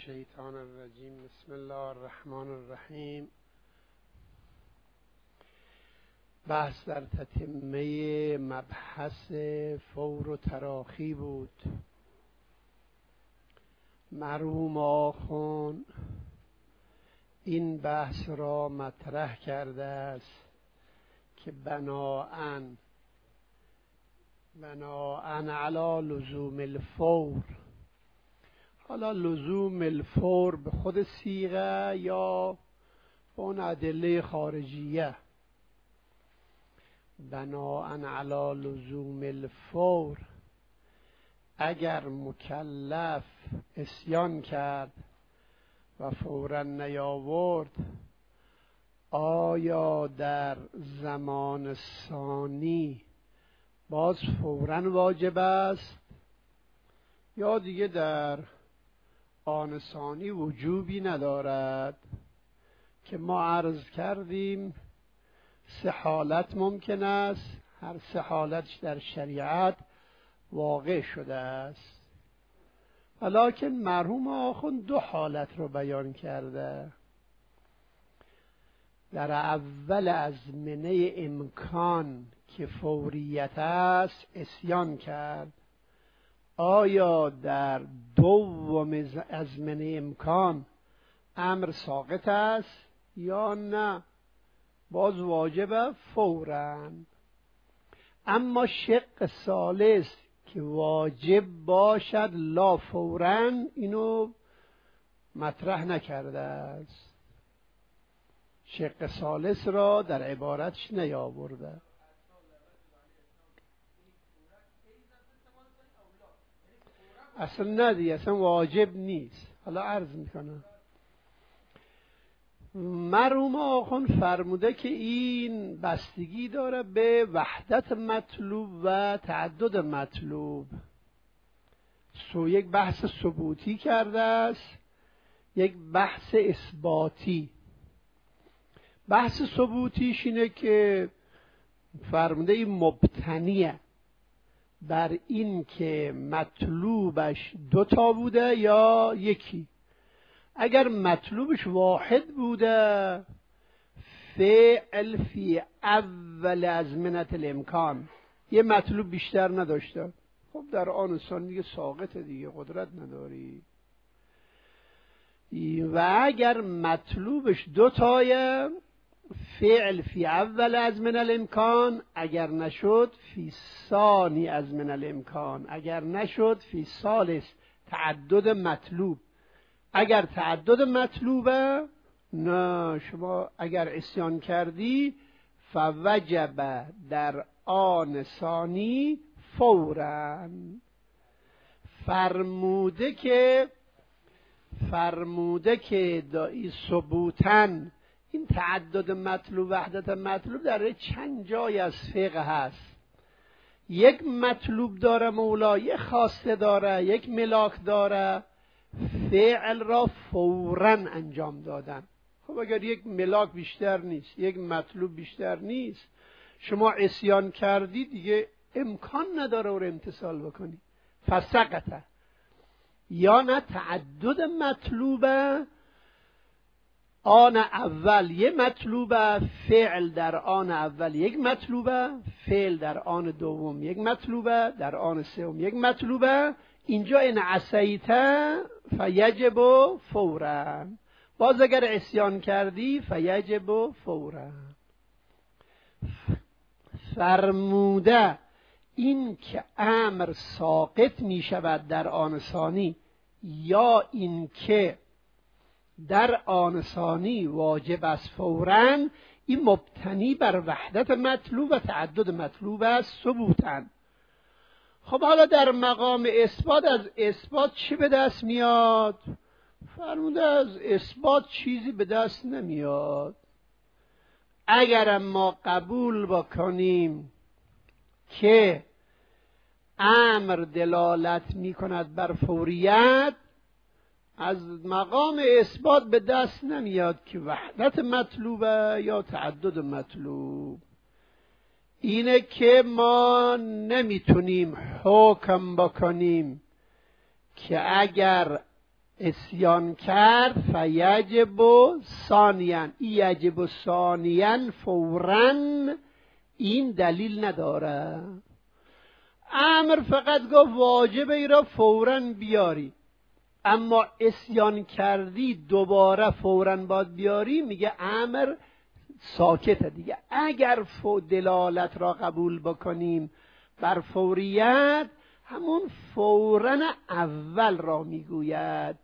الشیطان الرجیم. بسم الله الرحمن الرحیم. بحث در تتمه مبحث فور و تراخی بود. مرحوم آخوند این بحث را مطرح کرده است که بناءً علی لزوم الفور، حالا لزوم الفور به خود صیغه یا به اون ادله خارجیه، بناءً علی لزوم الفور، اگر مکلف عصیان کرد و فوراً نیاورد، آیا در زمان ثانی باز فوراً واجب است یا دیگه در آن ثانی وجوبی ندارد؟ که ما عرض کردیم سه حالت ممکن است، هر سه حالتش در شریعت واقع شده است، ولکن مرحوم آخوند دو حالت رو بیان کرده. در اول ازمنه امکان که فوریت است عصیان کرد، آیا در دوم ازمنه امکان امر ساقط است یا نه باز واجب فوراً؟ اما شق ثالث که واجب باشد لا فوراً، اینو مطرح نکرده است، شق ثالث را در عبارتش نیاورده. اصلا ندیه، اصلا واجب نیست. حالا عرض میکنم. مرحوم آخوند فرموده که این بستگی داره به وحدت مطلوب و تعدد مطلوب. یک بحث ثبوتی کرده است، یک بحث اثباتی. بحث ثبوتیش اینه که فرموده این مبتنیه بر این که مطلوبش دوتا بوده یا یکی. اگر مطلوبش واحد بوده، فعل فی اول ازمنه الامکان، یه مطلوب بیشتر نداشته، خب در آن ثانی دیگه ساقطه، دیگه قدرت نداری. و اگر مطلوبش دوتایه، فعل فی اول ازمنه الامکان، اگر نشد فی ثانی ازمنه الامکان، اگر نشد فی ثالث. تعدد مطلوب. اگر تعدد مطلوبه، نه، شما اگر عصیان کردی فوجب در آن ثانی فوراً. فرموده که دایی ثبوتن این تعدد مطلوب، وحدت مطلوب در چند جای از فقه هست. یک مطلوب داره مولا، یک خواسته داره، یک ملاک داره، فعل را فوراً انجام دادن. خب اگر یک ملاک بیشتر نیست، یک مطلوب بیشتر نیست، شما عصیان کردی، دیگه امکان نداره او رو امتثال بکنی، فسقطه. یا نه تعدد مطلوبه، آن اول یک مطلوبه، فعل در آن اول یک مطلوبه، فعل در آن دوم یک مطلوبه، در آن سوم یک مطلوبه. اینجا این عصیته فیجب فوراً. باز اگر عصیان کردی فیجب فوراً. فرموده این که امر ساقط می شود در آن ثانی، یا این که در آن ثانی واجب است فوراً، این مبتنی بر وحدت مطلوب و تعدد مطلوب است ثبوتاً. خب حالا در مقام اثبات، از اثبات چی به دست میاد؟ فرموده از اثبات چیزی به دست نمیاد. اگر ما قبول بکنیم که امر دلالت میکند بر فوریت، از مقام اثبات به دست نمیاد که وحدت مطلوبه یا تعدد مطلوب. اینه که ما نمیتونیم حکم بکنیم که اگر اسیان کرد فیجب ثانیا، یجب ثانیا فوراً، این دلیل نداره. امر فقط گفت واجبه ای را فوراً بیاری، اما اسیان کردی دوباره فوراً باید بیاری، میگه امر ساکته دیگه. اگر دلالت را قبول بکنیم بر فوریت، همون فوراً اول را میگوید.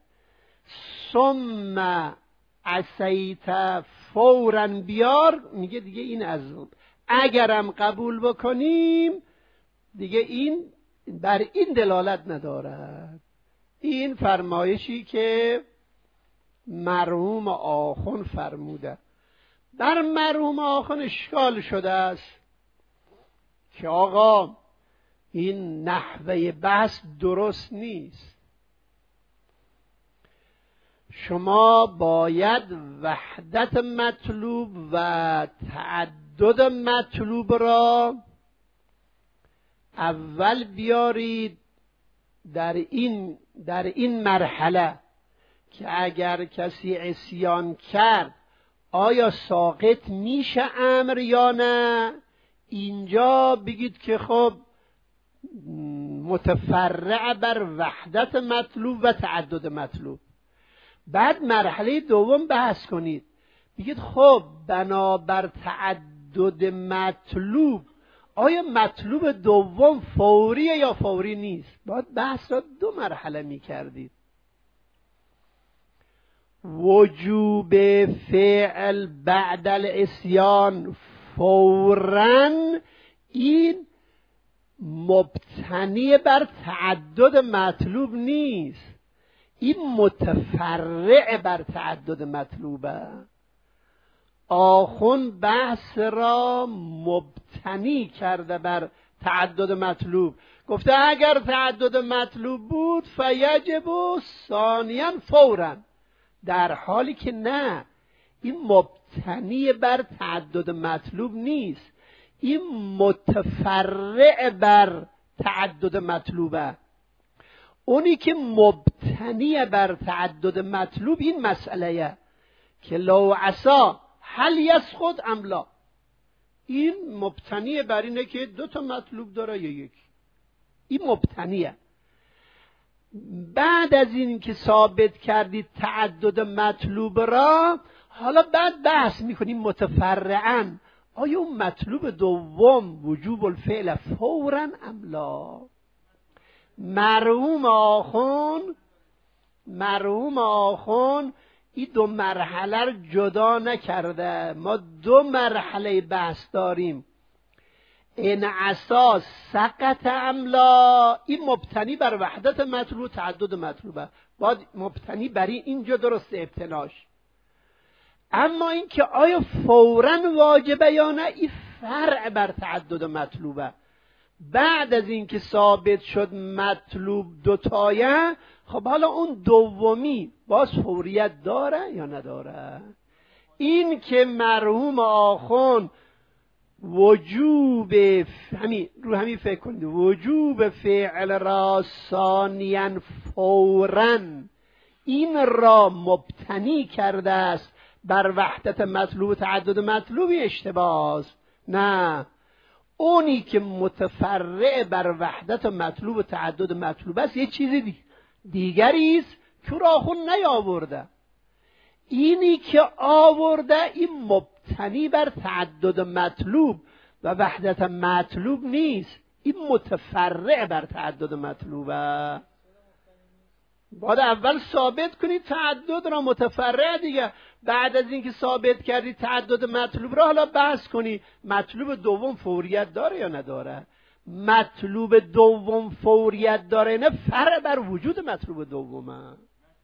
ثم عصیت فوراً بیار، میگه دیگه این از اگرم قبول بکنیم دیگه این بر این دلالت ندارد. این فرمایشی که مرحوم آخوند فرموده. بر مرحوم آخوند اشکال شده است که آقا این نحوه بحث درست نیست، شما باید وحدت مطلوب و تعدد مطلوب را اول بیارید در این مرحله که اگر کسی عصیان کرد آیا ساقط میشه امر یا نه. اینجا بگید که خب متفرع بر وحدت مطلوب و تعدد مطلوب. بعد مرحله دوم بحث کنید، بگید خب بنابر تعدد مطلوب آیا مطلوب دوم فوریه یا فوری نیست. باید بحث را دو مرحله می کردید. وجوب فعل بعد العصیان فوراً، این مبتنی بر تعدد مطلوب نیست، این متفرع بر تعدد مطلوبه. آخوند بحث را مبتنی کرده بر تعدد مطلوب، گفته اگر تعدد مطلوب بود فیجب ثانیا فوراً، در حالی که نه، این مبتنی بر تعدد مطلوب نیست، این متفرع بر تعدد مطلوبه. اونی که مبتنی بر تعدد مطلوب این مسئله که لو عصا هل یسقط ام لا، این مبتنی بر اینه که دو تا مطلوب داره یا یک، این مبتنیه. بعد از این که ثابت کردید تعدد مطلوب را، حالا بعد بحث میکنیم متفرعاً آیا اون مطلوب دوم وجوب الفعل فوراً ام لا. مرحوم آخوند این دو مرحله رو جدا نکرده. ما دو مرحله بحث داریم، این اساس سقط ام لا، این مبتنی بر وحدت مطلوب تعدد مطلوبه، باید مبتنی بر اینجا درست ابتناش. اما این که آیا فوراً واجبه یا نه، این فرع بر تعدد مطلوبه. بعد از این که ثابت شد مطلوب دوتایه، خب حالا اون دومی باز فوریت داره یا نداره. این که مرحوم آخوند وجوب همین فکر کنید، وجوب فعل را ثانیا فوراً، این را مبتنی کرده است بر وحدت مطلوب تعدد مطلوبی اشتباه. نه، اونی که متفرع بر وحدت مطلوب و تعدد مطلوب است یه چیزی دیگری است که آخوند نیاورده. اینی که آورده این مبتنی بر تعدد مطلوب و وحدت مطلوب نیست، این متفرع بر تعدد مطلوبه. باید اول ثابت کنید تعدد را، متفرع دیگه. بعد از اینکه ثابت کردید تعدد مطلوب را، حالا بحث کنید مطلوب دوم فوریت داره یا نداره. مطلوب دوم فوریت داره نه، فرع بر وجود مطلوب دومه.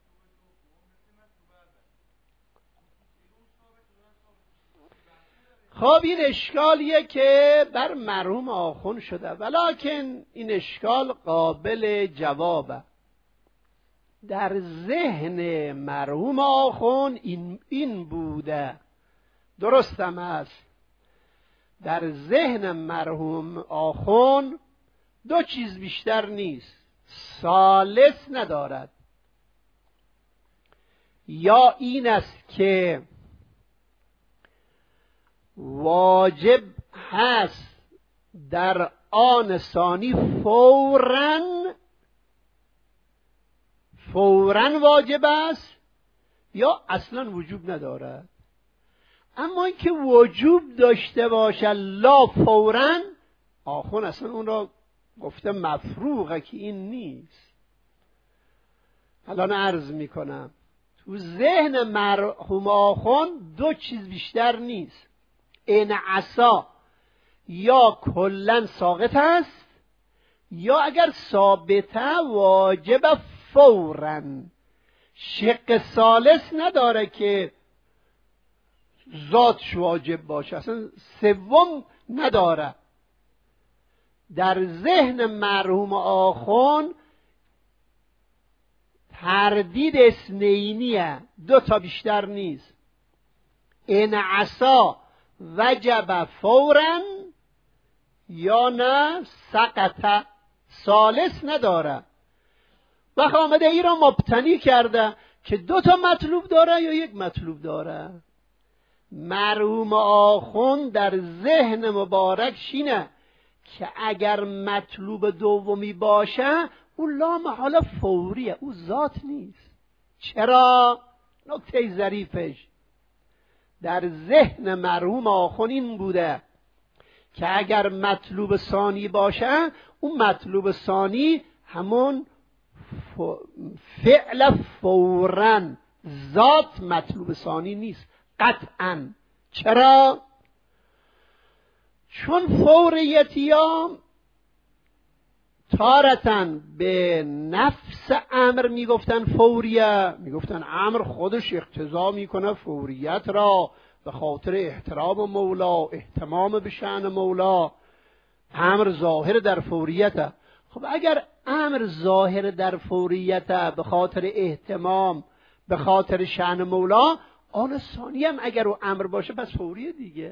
خب این اشکالیه که بر مرحوم آخوند شده، ولکن این اشکال قابل جوابه. در ذهن مرحوم آخوند این بوده، درستم است. در ذهن مرحوم آخوند دو چیز بیشتر نیست، ثالث ندارد. یا این است که واجب هست در آن ثانی فوراً واجب است یا اصلا وجوب ندارد. اما اینکه وجوب داشته باشد لا فوراً، آخون اصلا اون را گفته مفروغه که این نیست. الان عرض میکنم تو ذهن مرحوم آخون دو چیز بیشتر نیست، این عصا یا کلن ساقط است یا اگر ثابته واجب فوراً. شق ثالث نداره که ذاتش واجب باشه، اصلا سوم نداره. در ذهن مرحوم آخون تردید اثنینیه، دو تا بیشتر نیست. این عصا وجب فوراً یا نه سقط، ثالث نداره. و آمده ای را مبتنی کرده که دو تا مطلوب داره یا یک مطلوب داره. مرحوم آخوند در ذهن مبارک اینه که اگر مطلوب دومی باشه او لا محاله فوریه، او ذات نیست. چرا؟ نکته ظریفش در ذهن مرحوم آخوند این بوده که اگر مطلوب ثانی باشه اون مطلوب ثانی همون فعل فوراً، ذات مطلوب ثانی نیست قطعاً. چرا؟ چون فوریتیا تارتن به نفس امر میگفتن فوریه، میگفتن امر خودش اقتضا میکنه فوریت را به خاطر احترام مولا، اهتمام به شأن مولا. امر ظاهر در فوریته. خب اگر امر ظاهر در فوریته به خاطر اهتمام به خاطر شأن مولا، آن ثانی هم اگر او امر باشه پس فوریه دیگه.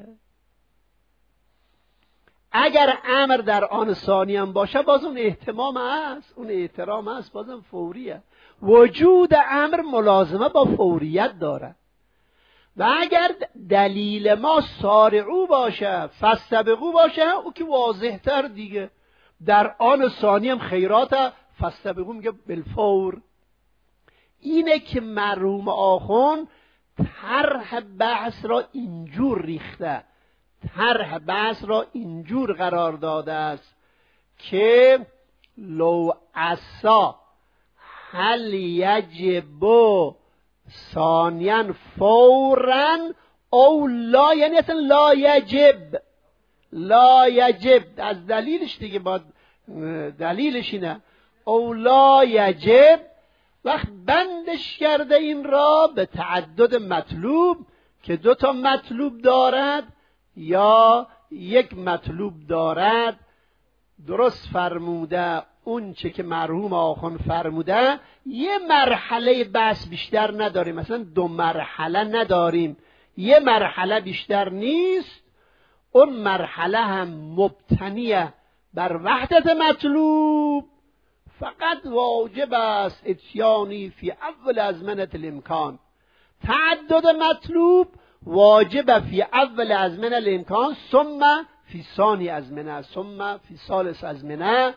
اگر امر در آن ثانی هم باشه باز اون اهتمام هست، اون احترام هست، بازم فوریه. وجود امر ملازمه با فوریت داره. و اگر دلیل ما سارعو باشه فاستبقوا باشه او که واضح تر دیگه. در آن ثانی هم خیرات فاستبقوا میگه بالفور. اینه که مرحوم آخون طرح بحث را اینجور ریخته، طرح بحث را اینجور قرار داده است که لو عصا هل یجب ثانیاً فوراً او لا، یعنی اصلا لا یجب، لا یجب از دلیلش دیگه، با دلیلش اینه او لا یجب. وقت بندش کرده این را به تعدد مطلوب که دو تا مطلوب دارد یا یک مطلوب دارد. درست فرموده اون چه که مرحوم آخوند فرموده. یه مرحله بس بیشتر نداریم، مثلا 2 مرحله نداریم، یه مرحله بیشتر نیست. اون مرحله هم مبتنیه بر وحدت مطلوب. فقط واجب است اتیانی فی اول ازمنه الامکان. تعدد مطلوب واجب فی اول ازمنه الامکان، ثم فی ثانی ازمنه، ثم فی ثالث ازمنه.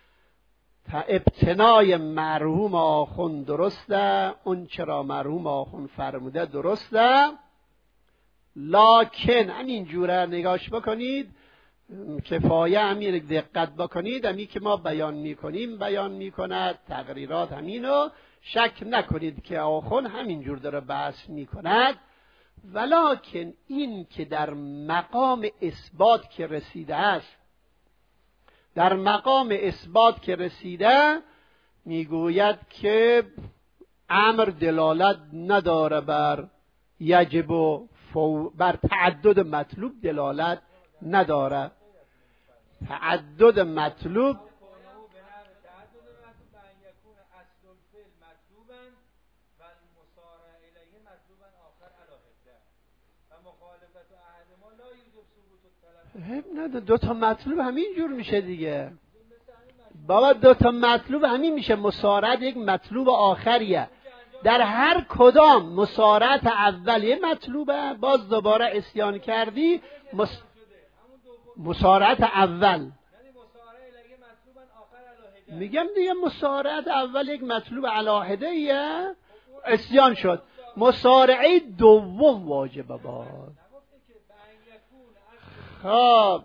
ابتنای مرحوم آخوند درسته، اون چرا مرحوم آخوند فرموده درسته. لکن همین جوره نگاش بکنید، کفایه همین دقت بکنید. همین که ما بیان میکنیم بیان میکند، تقریرات همینو شک نکنید که آخوند همین جور داره بحث میکند. ولکن این که در مقام اثبات که رسیده است، در مقام اثبات که رسیده میگوید که امر دلالت نداره بر یجب و بر تعدد مطلوب دلالت نداره. تعدد مطلوب نه، 2 تا مطلوب همین جور میشه دیگه بابا. 2 تا مطلوب همین میشه. مسارعت یک مطلوب آخریه. در هر کدام مسارعت اول یه مطلوبه، باز دوباره عصیان کردی مسارعت اول. میگم دیگه مسارعت اول یک مطلوب علاهده ایه، عصیان شد. مسارعه دوم واجبه باد. خب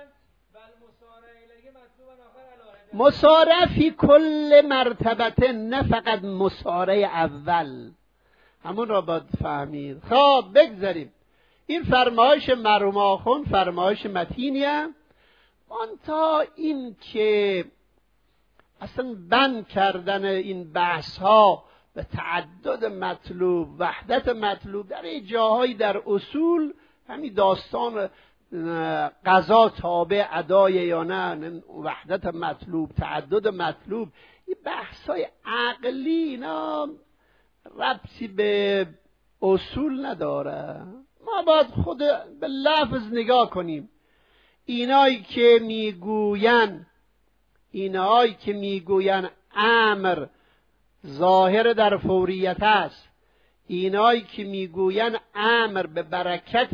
مسارعه فی کل مرتبه، نه فقط مسارعه اول، همون را باید فهمید. خب بگذاریم. این فرمایش مرحوم آخوند فرمایش متینیه. تا این که اصلا بند کردن این بحث ها به تعدد مطلوب، وحدت مطلوب، در این جاهایی در اصول همین داستان قضا تابع ادای یا نه، وحدت مطلوب، تعدد مطلوب، این بحث های عقلی اینا ربطی به اصول نداره. ما باید خود به لفظ نگاه کنیم. اینایی که میگوین امر ظاهر در فوریت است، اینایی که میگوین امر به برکت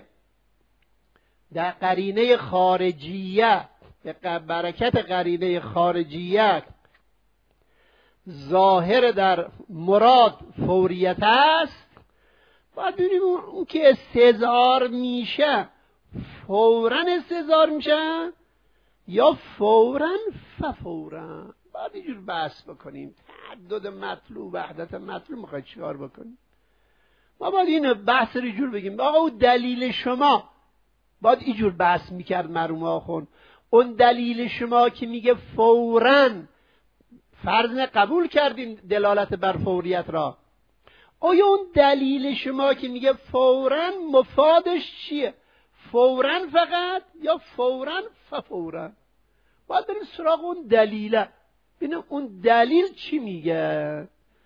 در قرینه خارجیه، به برکت قرینه خارجیه ظاهر در مراد فوریت است، باید ببینیم اون که استظهار میشه فوراً استظهار میشه یا فوراً ففوراً. باید اینجور بحث بکنیم. تعدد مطلوب، وحدت مطلوب میخواید چیکار بکنیم؟ ما باید این بحث رو اینجور بگیم. آقا اون دلیل شما، باید اینجور بحث میکرد مرحوم آخوند. اون دلیل شما که میگه فوراً، فرض قبول کردیم دلالت بر فوریت را، آیا اون دلیل شما که میگه فوراً مفادش چیه؟ فوراً فقط یا فوراً ففوراً؟ باید بریم سراغ اون دلیله، ببینیم اون دلیل چی میگه.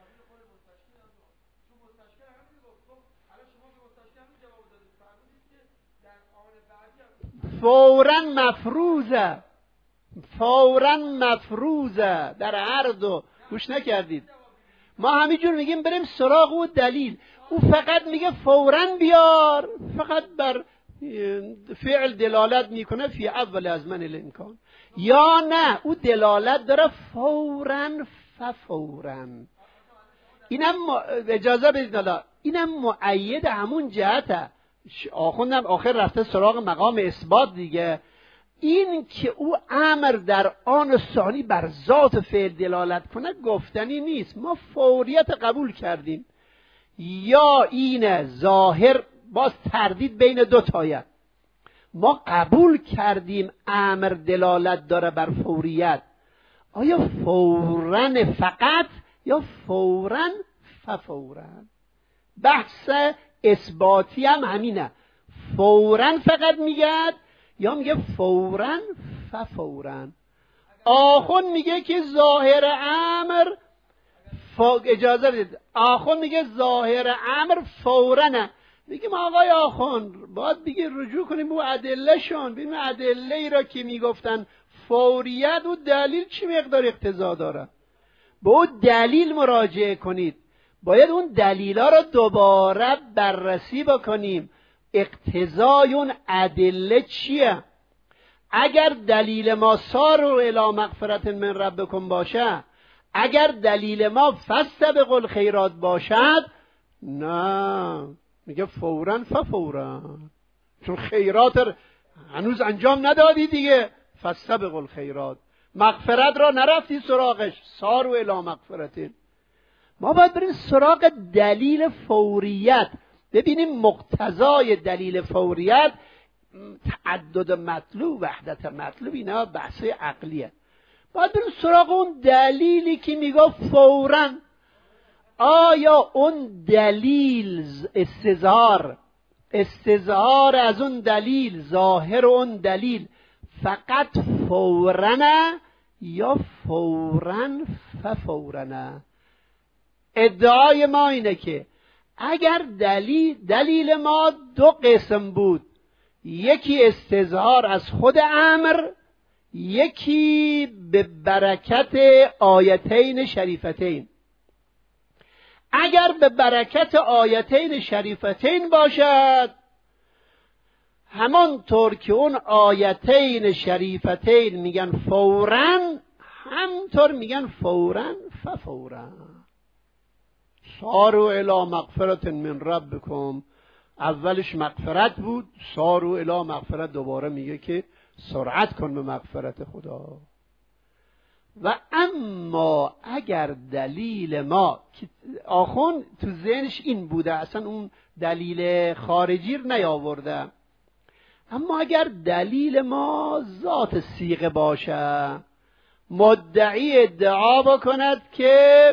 فوراً مفروضه، فوراً مفروضه در هر دو. گوش نکردید؟ ما همینجور میگیم بریم سراغ اون دلیل. او فقط میگه فوراً بیار، فقط بر فعل دلالت میکنه فی اول از من الامکان، یا نه او دلالت داره فوراً ففوراً. اینم اجازه بدید حالا، اینم مؤید همون جهته. آخوندم آخر رفته سراغ مقام اثبات دیگه. این که او امر در آن ثانی بر ذات فعل دلالت کنه گفتنی نیست. ما فوریت قبول کردیم، یا این ظاهر، باز تردید بین دو تایه. ما قبول کردیم امر دلالت داره بر فوریت، آیا فوراً فقط یا فوراً ففوراً؟ بحث اثباتی هم همینه، فوراً فقط میگه یا میگه فوراً ففوراً. آخوند میگه که ظاهر امر اجازه بدید، آخوند میگه ظاهر امر فوراً. میگیم آقای آخوند باید بگی رجوع کنیم به ادله شون، ببینیم ادله ای را که میگفتن فوریت و دلیل چی مقدار اقتضا داره، به اون دلیل مراجعه کنید. باید اون دلیلا را دوباره بررسی بکنیم، اقتضای اون ادله چیه. اگر دلیل ما ساروا الی مغفرة من ربکم باشه، اگر دلیل ما فاستبقوا الخیرات باشد، نه میگه فوراً ففوراً، چون خیرات هنوز انجام ندادی دیگه. فاستبقوا الخیرات، مغفرت را نرفتی سراغش، ساروا الی مغفرة. ما باید بریم سراغ دلیل فوریت، ببینیم مقتضای دلیل فوریت تعدد مطلوب، وحدت مطلوب، اینا بحث عقلیه. باید بریم سراغ اون دلیلی که میگه فوراً. آیا اون دلیل استظهار از اون دلیل، ظاهر اون دلیل فقط فوراً یا فوراً ففوراً؟ ادعای ما اینه که اگر دلیل ما دو قسم بود، یکی استظهار از خود امر، یکی به برکت آیتین شریفتین. اگر به برکت آیتین شریفتین باشد، همانطور که اون آیتین شریفتین میگن فوراً، همطور میگن فوراً ففوراً. ساروا الی مغفرة من ربکم، اولش مغفرت بود، ساروا الی مغفرت دوباره میگه که سرعت کن به مغفرت خدا. و اما اگر دلیل ما، آخون تو ذهنش این بوده، اصلا اون دلیل خارجی رو نیاورده، اما اگر دلیل ما ذات صیغه باشه، مدعی ادعا بکند که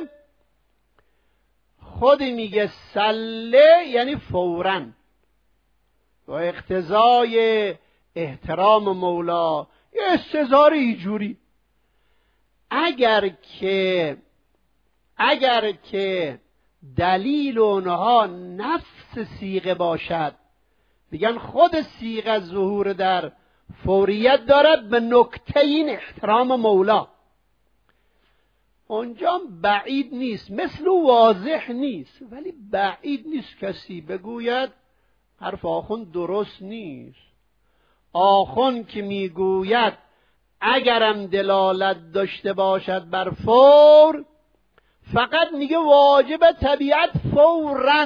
خودی میگه سله یعنی فوراً، و اقتضای احترام مولا یه استظهار ایجوری، اگر که دلیل اونها نفس صیغه باشد، میگن خود صیغه ظهور در فوریت دارد به نکته این احترام مولا، اونجا بعید نیست، مثل واضح نیست، ولی بعید نیست کسی بگوید حرف آخوند درست نیست. آخوند که میگوید اگرم دلالت داشته باشد بر فور، فقط میگه واجب طبیعت فوراً.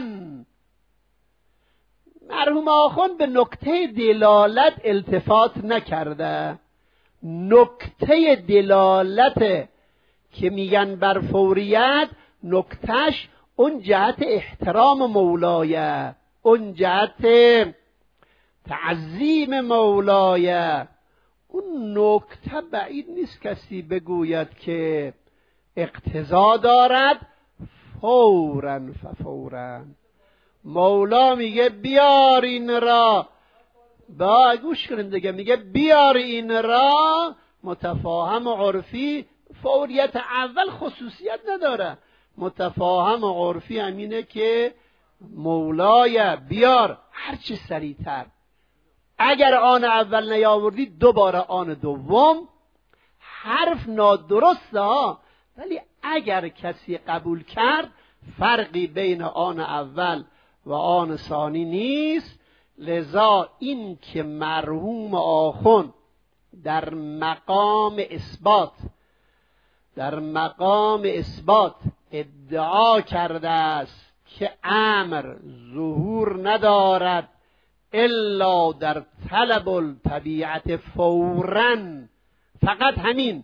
مرحوم آخوند به نکته دلالت التفات نکرده. نکته دلالت که میگن بر فوریت، نکتهش اون جهت احترام مولایه، اون جهت تعظیم مولایه. اون نکته بعید نیست کسی بگوید که اقتضا دارد فوراً ففوراً. مولا میگه بیار این را، با گوش کنید دیگه، میگه بیار این را، متفاهم و عرفی. فوریت اول خصوصیت نداره، متفاهم و عرفی همینه که مولای بیار هرچی سریعتر. اگر آن اول نیاوردی دوباره آن دوم. حرف نادرسته ها، ولی اگر کسی قبول کرد فرقی بین آن اول و آن ثانی نیست. لذا این که مرحوم آخوند در مقام اثبات ادعا کرده است که امر ظهور ندارد الا در طلب الطبیعت فوراً، فقط همین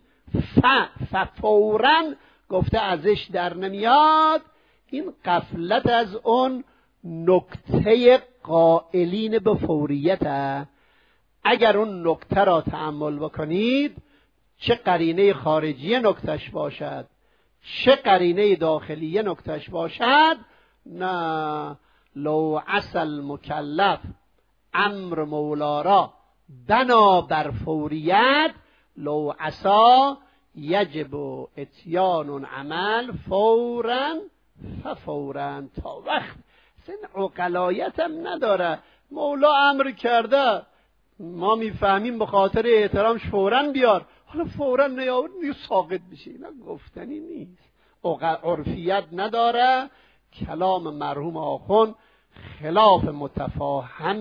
فوراً گفته ازش در نمیاد. این غفلت از اون نکته قائلین به فوریت. اگر اون نکته را تأمل بکنید، چه قرینه خارجی نکتهش باشد، چه قرینه داخلی نکتهش باشد، نه لو عسى المکلف امر مولا را بنا بر فوریت، لو عسى یجب اتیان عمل فوراً ففوراً. تا وقت سن عقلایت هم نداره، مولا امر کرده، ما میفهمیم به خاطر احترامش فوراً بیار، حالا فوراً نیاورد دیگه ساقط میشه. اینا گفتنی نیست، عرفیت نداره. کلام مرحوم آخوند خلاف متفاهم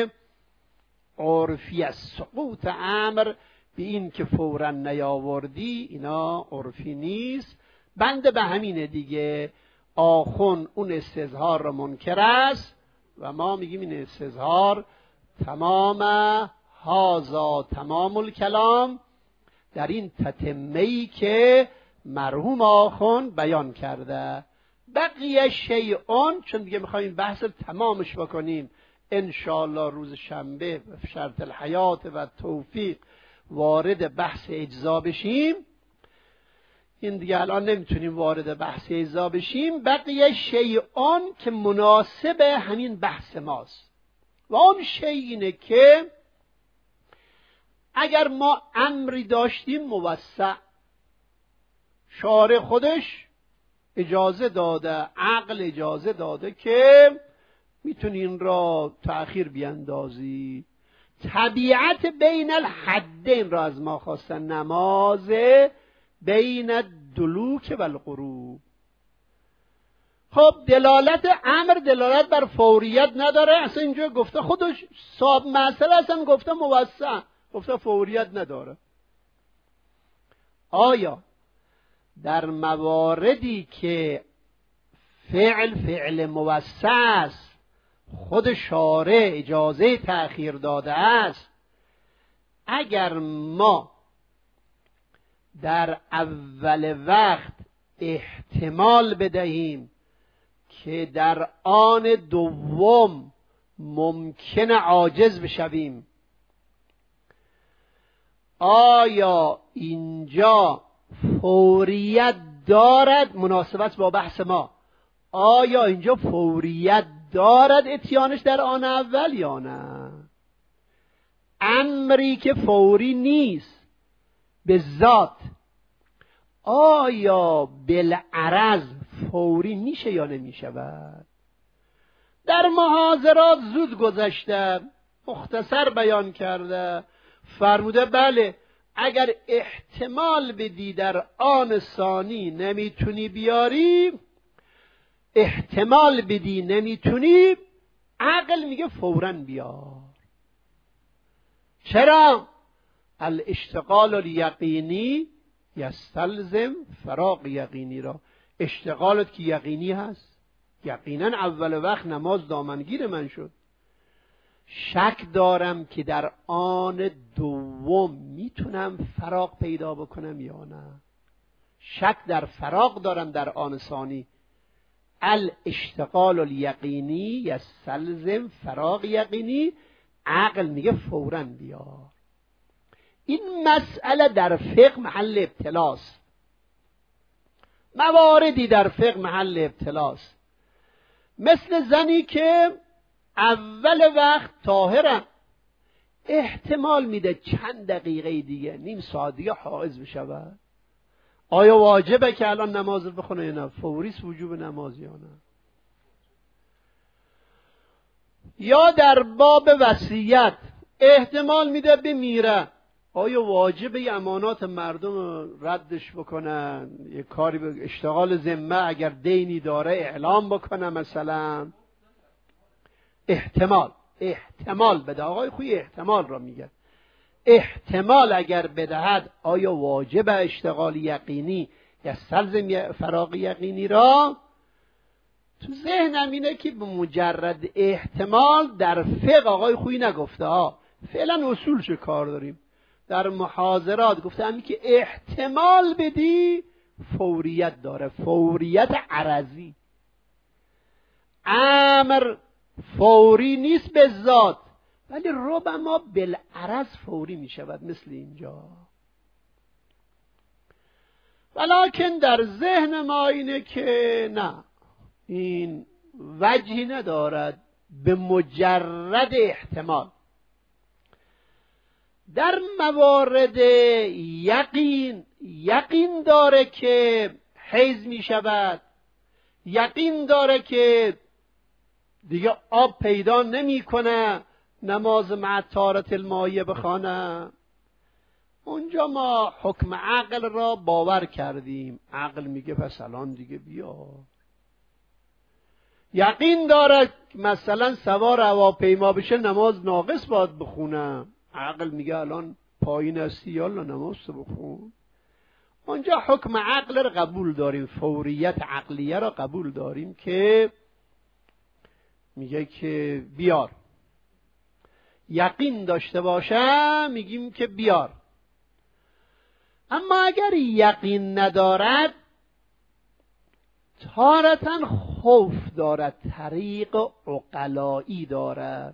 عرفی از سقوط امر به این که فوراً نیاوردی، اینا عرفی نیست. بنده به همینه دیگه. آخوند اون استظهار را منکر است و ما میگیم این استظهار تمام هازا تمام الکلام، در این تتمه‌ای که مرحوم آخوند بیان کرده. بقیه شیئون، چون دیگه میخوایم بحث تمامش بکنیم انشاءالله روز شنبه به شرط الحیات و توفیق وارد بحث اجزا بشیم. این دیگه الان نمیتونیم وارد بحث اجزا بشیم. بقیه شیئون که مناسب همین بحث ماست و اون شیء اینه که اگر ما امری داشتیم موسع، شارع خودش اجازه داده، عقل اجازه داده که میتونی این را تأخیر بیندازی، طبیعت بین الحدین را از ما خواستن، نماز بین الدلوک و الغروب. خب دلالت امر دلالت بر فوریت نداره، اصلا اینجا گفته خودش صاحب مسئله اصلا گفته موسع، گفته فوریت نداره. آیا در مواردی که فعل موسع است خود شارع اجازه تأخیر داده است، اگر ما در اول وقت احتمال بدهیم که در آن دوم ممکن عاجز بشویم، آیا اینجا فوریت دارد؟ مناسبت با بحث ما، آیا اینجا فوریت دارد اتیانش در آن اول یا نه؟ امری که فوری نیست به ذات آیا بالعرض فوری میشه یا نمیشود؟ در محاضرات زود گذشته، مختصر بیان کرده، فرموده بله اگر احتمال بدی در آن ثانی نمیتونی بیاری، احتمال بدی نمیتونی، عقل میگه فوراً بیار. چرا؟ الاشتغال الیقینی یستلزم فراغ یقینی را. اشتغالت که یقینی هست، یقینا اول وقت نماز دامنگیر من شد، شک دارم که در آن دوم میتونم فراغ پیدا بکنم یا نه، شک در فراغ دارم در آن ثانی. الاشتغال الیقینی یستلزم فراغ یقینی، عقل میگه فوراً بیار. این مسئله در فقه محل ابتلاست، مواردی در فقه محل ابتلاست، مثل زنی که اول وقت طاهرم، احتمال میده چند دقیقه دیگه، نیم ساعت دیگه حائض بشود، آیا واجبه که الان نماز بخونه یا نه؟ فوریست وجوب نماز یا نه؟ یا در باب وصیت احتمال میده بمیره، آیا واجبه امانات مردم ردش بکنن، یه کاری به اشتغال ذمه اگر دینی داره اعلام بکنه مثلا؟ احتمال بده، آقای خوی احتمال را میگه، احتمال اگر بدهد آیا واجب اشتغال یقینی یا سلزم فراغ یقینی را؟ تو ذهنم اینه که به مجرد احتمال در فقه آقای خوی نگفته ها، فعلا اصول چه کار داریم، در محاضرات گفته همین که احتمال بدی فوریت داره، فوریت عرضی. امر فوری نیست به ذات، ولی ربما بالعرض فوری می شود، مثل اینجا. ولکن در ذهن ما اینه که نه، این وجهی ندارد به مجرد احتمال. در موارد یقین داره که حیض می شود، یقین داره که دیگه آب پیدا نمی کنه نماز مع طهارت المائیه بخوانه، اونجا ما حکم عقل را باور کردیم، عقل میگه پس الان دیگه بیا. یقین داره مثلا سوار هواپیما بشه نماز ناقص باید بخونه، عقل میگه الان پایین هستی یالا نماز بخون. اونجا حکم عقل را قبول داریم، فوریت عقلیه را قبول داریم که میگه که بیار. یقین داشته باشه میگیم که بیار. اما اگر یقین ندارد، تارتاً خوف دارد، طریق عقلایی دارد،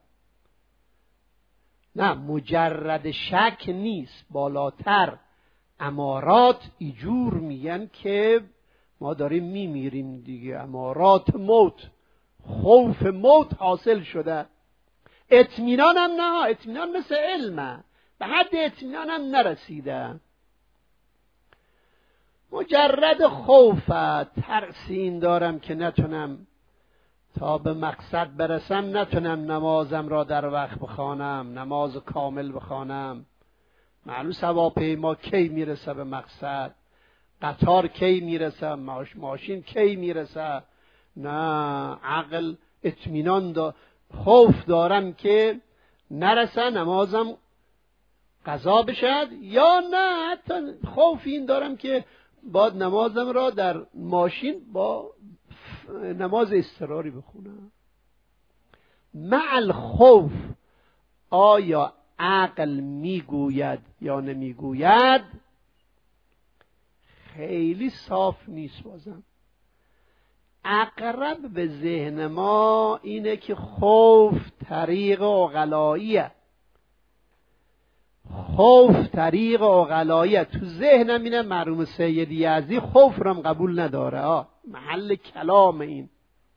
نه مجرد شک نیست، بالاتر امارات ایجور میگن که ما داریم میمیریم دیگه، امارات موت، خوف موت حاصل شده. اطمینان هم نه، اطمینان مثل علمه، به حد اطمینان هم نرسیده، مجرد خوفه، ترسین دارم که نتونم تا به مقصد برسم، نتونم نمازم را در وقت بخوانم، نماز کامل بخوانم، معلوم هواپیما کی میرسه به مقصد، قطار کی میرسه، ماشین کی میرسه، نه عقل اطمینان خوف دارم که نرسه نمازم قضا بشد، یا نه حتی خوف این دارم که باید نمازم را در ماشین با نماز اضطراری بخونم. مع الخوف آیا عقل میگوید یا نمیگوید؟ خیلی صاف نیست. بازم اقرب به ذهن ما اینه که خوف طریق عقلاییه. خوف طریق عقلاییه. تو ذهنم اینه مرحوم سید یزدی خوف رم قبول نداره. محل کلام این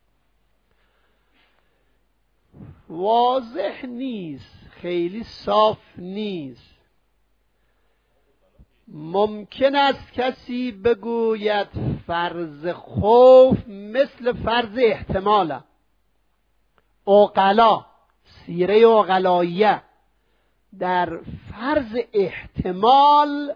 واضح نیست، خیلی صاف نیست. ممکن است کسی بگوید فرض خوف مثل فرض احتماله. عقلا، سیره عقلاییه در فرض احتمال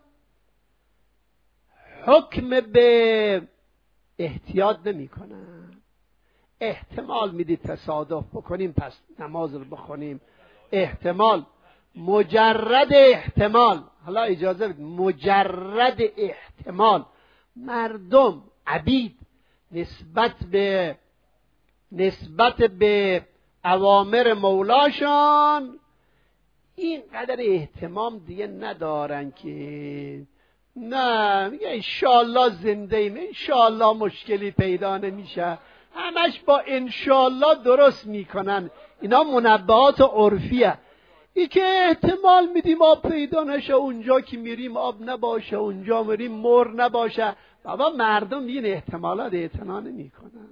حکم به احتیاط نمی کنن. احتمال میدید تصادف بکنیم پس نماز رو بخونیم. احتمال، مجرد احتمال. حالا اجازه بدید، مجرد احتمال. مردم عبید نسبت به اوامر مولاشان اینقدر احتمام دیگه ندارن که نه میگه انشالله زنده ایم، انشالله مشکلی پیدا نمیشه، همش با انشالله درست میکنن. اینا منبهات عرفیه. ای که احتمال میدیم آب پیدا نشه، اونجا که میریم آب نباشه، اونجا میریم مر نباشه. بابا مردم این احتمالات اعتنا نمیکنن.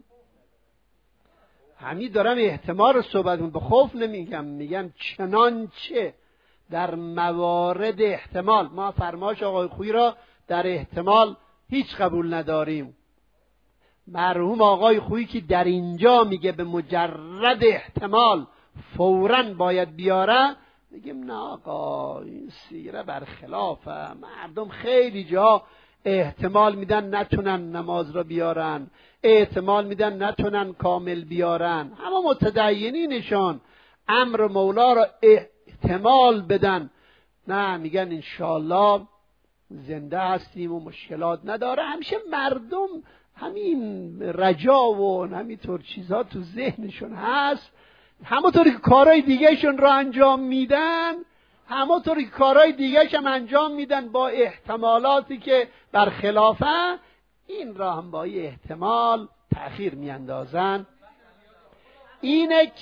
همین دارم احتمال رو صحبت به خوف نمیگم، میگم چنانچه در موارد احتمال. ما فرمایش آقای خویی را در احتمال هیچ قبول نداریم. مرحوم آقای خویی که در اینجا میگه به مجرد احتمال فوراً باید بیاره، میگیم نه آقا این سیره برخلافه. مردم خیلی جا احتمال میدن نتونن نماز را بیارن، احتمال میدن نتونن کامل بیارن. همه متدینینشان امر مولا را احتمال بدن، نه میگن انشالله زنده هستیم و مشکلات نداره. همیشه مردم همین رجا و همینطور چیزها تو ذهنشون هست. همونطوری که کارهای دیگهشون را انجام میدن، همونطوری که کارهای دیگهش هم انجام میدن با احتمالاتی که برخلافه، این را هم با احتمال تأخیر میاندازن. اینه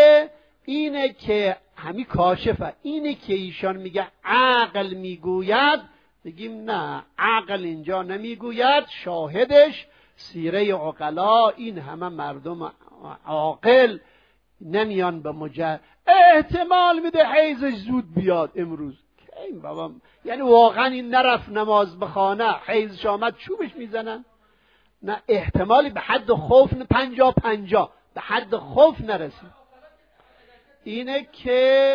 که همین کاشفه. اینه که ایشان میگه عقل میگوید، بگیم نه عقل اینجا نمیگوید. شاهدش سیره عقلا. این همه مردم عاقل نمیان به احتمال میده حیزش زود بیاد امروز. این بابا یعنی واقعا این نرفت نماز بخانه، حیزش آمد چوبش میزنن؟ نه، احتمالی به حد خوف 50-50 به حد خوف نرسید. اینه که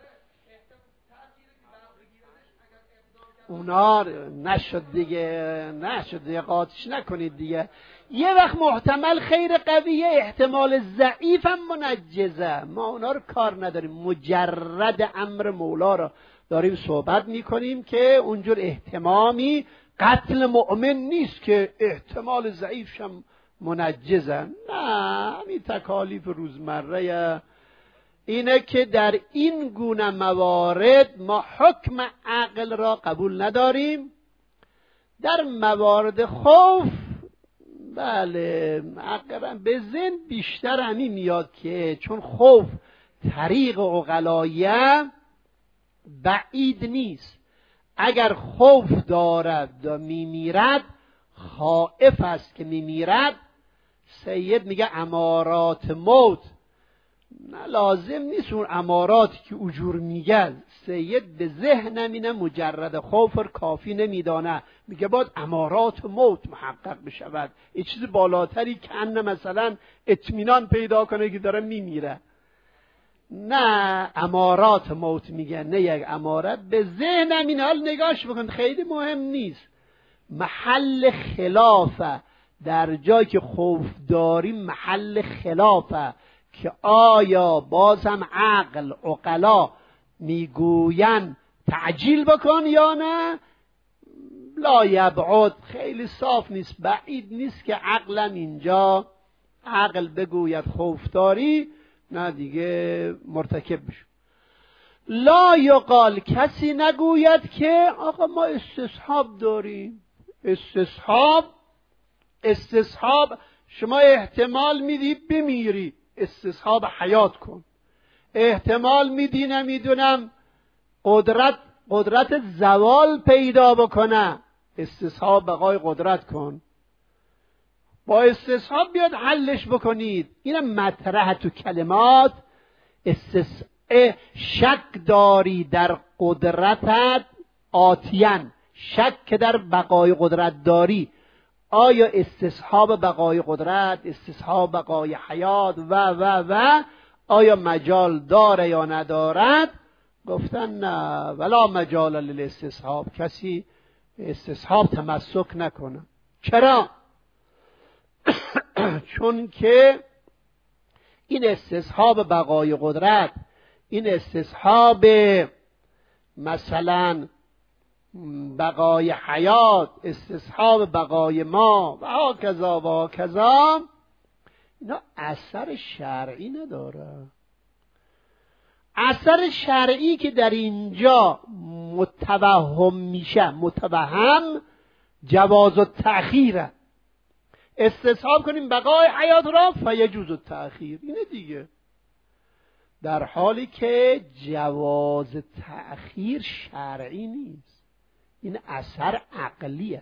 اونا نشد دیگه قاطش نکنید دیگه. یه وقت محتمل خیر قویه، احتمال ضعیف هم منجزه، ما اونا رو کار نداریم. مجرد امر مولا رو داریم صحبت میکنیم که اونجور احتمامی قتل مؤمن نیست که احتمال ضعیفش هم منجزه. نه، همین تکالیف روزمره. اینه که در این گونه موارد ما حکم عقل را قبول نداریم. در موارد خوف بله عقل به ذهن بیشتر همین میاد که چون خوف طریق عقلاییه بعید نیست. اگر خوف دارد و میمیرد، خائف است که میمیرد، سید میگه امارات موت. نه لازم نیست اون اماراتی که اجور میگه. سید به ذهنم اینه مجرد خوف کافی نمیدانه، میگه باید امارات موت محقق بشود، یه چیز بالاتری که انه مثلا اطمینان پیدا کنه که داره میمیره. نه امارات موت میگه، نه یک امارت به ذهنم این. حال نگاش بکن خیلی مهم نیست. محل خلافه در جایی که خوف داری محل خلافه که آیا باز هم عقلا میگوین تعجیل بکن یا نه. لا یبعد، خیلی صاف نیست، بعید نیست که عقلا اینجا عقل بگوید خوف داری، نه دیگه مرتکب بشو. لا یقال، کسی نگوید که آقا ما استصحاب داریم. استصحاب شما احتمال میدی بمیری، استصحاب حیات کن. احتمال میدی نمیدونم قدرت زوال پیدا بکنه، استصحاب بقای قدرت کن. با استصحاب بیاد حلش بکنید. اینم مطرح تو کلمات. شک داری در قدرتت آتیان، شک که در بقای قدرت داری. آیا استصحاب بقای قدرت، استصحاب بقای حیات و آیا مجال داره یا ندارد؟ گفتن نه، ولا مجال للاستصحاب، کسی استصحاب تمسک نکنه. چرا؟ چون که این استصحاب بقای قدرت، این استصحاب مثلا بقای حیات، استصحاب بقای ما و هاکذا اینا اثر شرعی نداره. اثر شرعی که در اینجا متوهم میشه، متوهم جواز التأخیر، استصحاب کنیم بقای حیات را فیجوز التأخیر، اینه دیگه. در حالی که جواز تأخیر شرعی نیست، این اثر عقلیه.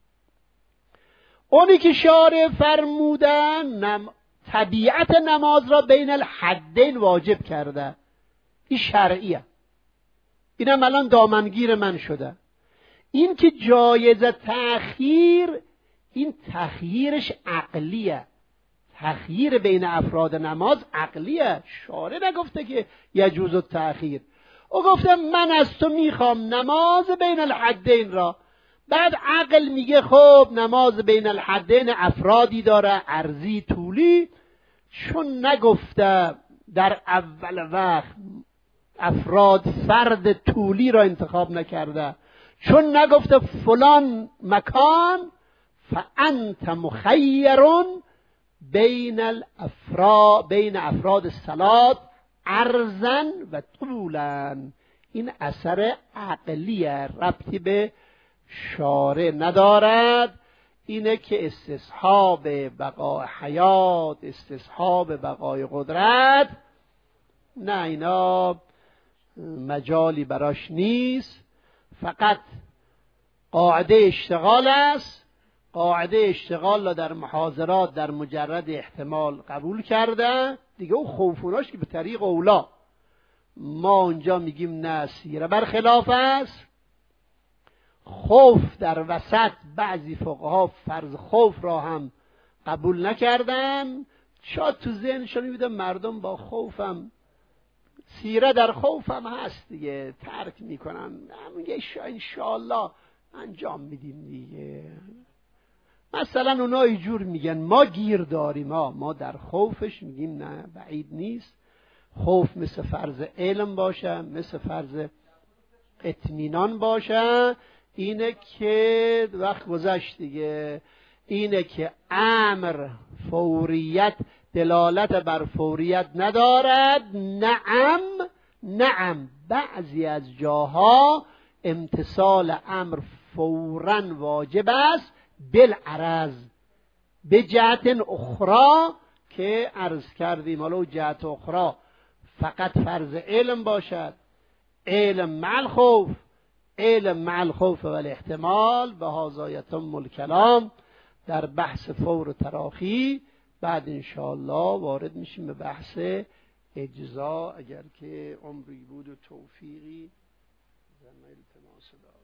اونی که شارع فرمودن طبیعت نماز را بین الحدین واجب کرده، این شرعیه. اینم الان دامنگیر من شده. این که جایز تأخیر، این تخییرش عقلیه. تخییر بین افراد نماز عقلیه. شارع نگفته که یجوز التأخیر، او گفته من از تو میخوام نماز بین الحدین را. بعد عقل میگه خب نماز بین الحدین افرادی داره، عرضی، طولی. چون نگفته در اول وقت افراد فرد طولی را انتخاب نکرده، چون نگفته فلان مکان، فانت مخیر بین افراد الصلاة عرضا و طولا. این اثر عقلیه، ربطی به شارع ندارد. اینه که استصحاب بقای حیات، استصحاب بقای قدرت، نه، اینا مجالی براش نیست. فقط قاعده اشتغال است. قاعده اشتغال را در محاضرات در مجرد احتمال قبول کرده دیگه. او خوفوناش که به طریق اولا، ما اونجا میگیم نه، سیره برخلاف است. خوف در وسط بعضی فقها فرض خوف را هم قبول نکردن. شاید تو ذهنشون میبینه مردم با خوفم، سیره در خوفم هست دیگه، ترک میکنن، میگه انشاءالله انجام میدیم دیگه. مثلا اونا اینجور میگن ما گیر داریم، ما در خوفش میگیم نه، بعید نیست. خوف مثل فرض علم باشه، مثل فرض اطمینان باشه. اینه که وقت گذشت دیگه، اینه که امر فوریت، دلالت بر فوریت ندارد. نعم بعضی از جاها امتثال امر فوراً واجب است، بالعرض به جهت اخرى که عرض کردیم. حالا جهت اخرى فقط فرض علم باشد، علم مع الخوف، علم مع الخوف و الاحتمال، به هذا یتم الکلام در بحث فور و تراخی. بعد انشاءالله وارد میشیم به بحث اجزا، اگر که عمری بود و توفیقی. زمین التماس